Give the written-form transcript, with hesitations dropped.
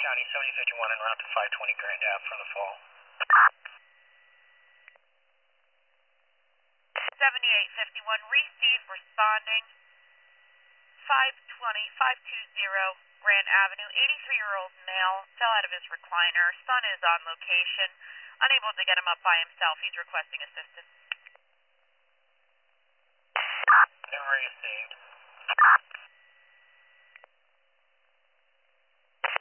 County 7051 en route to 520 Grand Ave for the fall. 7851, receive, responding. 520 Grand Avenue, 83-year-old male, fell out of his recliner. Son is on location, unable to get him up by himself. He's requesting assistance. Received.